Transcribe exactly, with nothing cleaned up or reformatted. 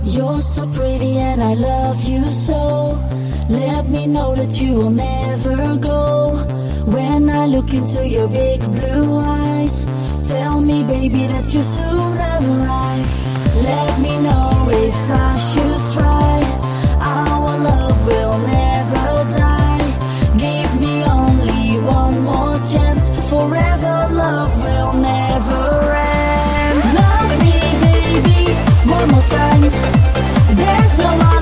You're so pretty and I love you so. Let me know that you will never go. When I look into your big blue eyes, tell me baby that you soon arrive. Let me know if I should try. Our love will never die. Give me only one more chance. Forever love will never end. Love me baby, one more time. There's no